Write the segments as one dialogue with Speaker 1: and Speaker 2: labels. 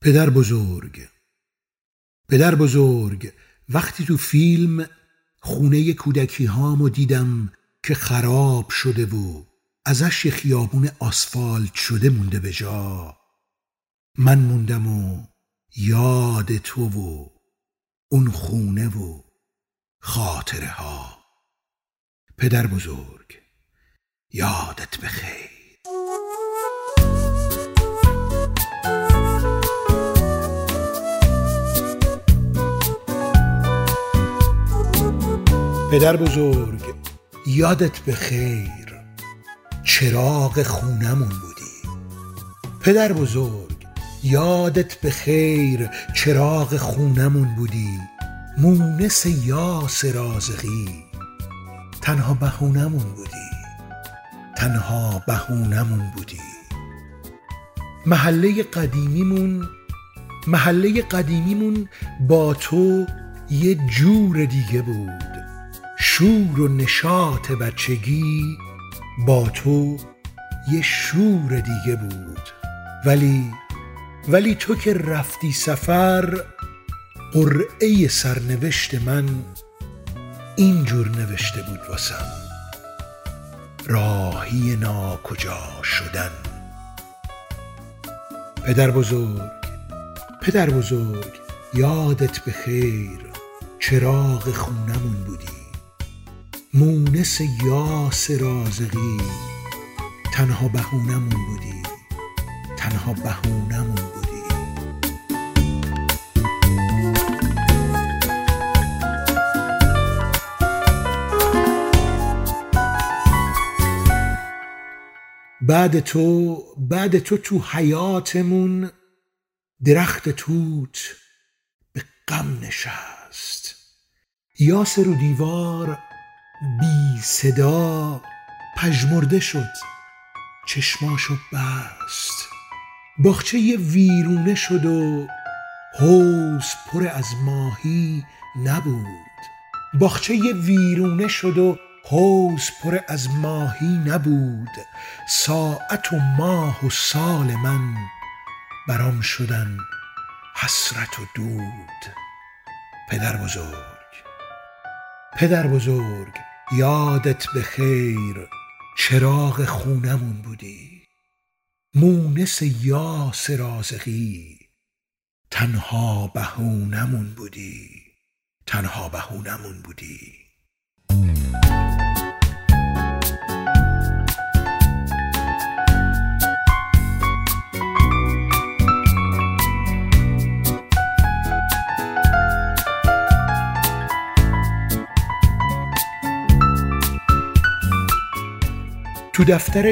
Speaker 1: پدر بزرگ وقتی تو فیلم خونه کودکی هامو دیدم که خراب شده و ازش یه خیابون آسفالت شده مونده به جا، من موندم و یاد تو و اون خونه و خاطره ها. پدر بزرگ یادت بخیر. پدر بزرگ یادت بخیر، چراغ خونمون بودی. پدر بزرگ یادت بخیر، چراغ خونمون بودی. مونس یاس رازقی تنها بهونمون بودی، تنها بهونمون بودی. محله قدیمیمون با تو یه جور دیگه بود. شور و نشاط بچگی با تو یه شور دیگه بود. ولی تو که رفتی سفر، قرعه سرنوشت من اینجور نوشته بود واسم: راهی ناکجا شدن. پدر بزرگ یادت بخیر، چراغ خونمون بودی. مونس یاس رازقی تنها بهونمون بودی، تنها بهونمون بودی. بعد تو حیاتمون درخت توت به غم نشست. یاس رو دیوار بی صدا پژمرده شد، چشماشو بست. باغچه ویرونه شد و حوض پر از ماهی نبود. ساعت و ماه و سال من برام شدن حسرت و دود. پدر بزرگ یادت بخیر، چراغ خونمون بودی. مونس یاس رازقی تنها بهونمون بودی، تنها بهونمون بودی. تو دفتر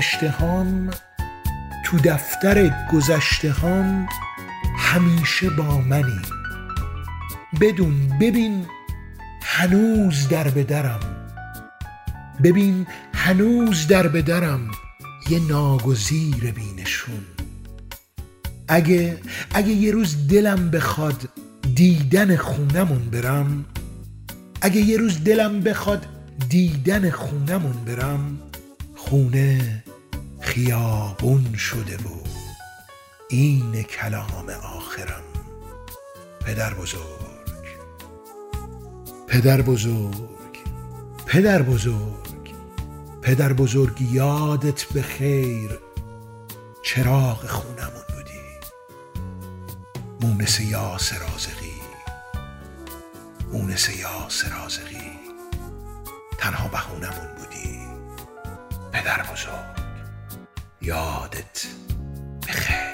Speaker 1: گذشته هام همیشه با منی. ببین هنوز در به درم یه ناگزیر بینشون. اگه یه روز دلم بخواد دیدن خونمون برم، خونه خیابون شده و این کلام آخرم. پدر بزرگ یادت بخیر، چراغ خونمون بودی. مونس یاس رازقی تنها بهونمون بودی. پدر بزرگ یادت بخیر.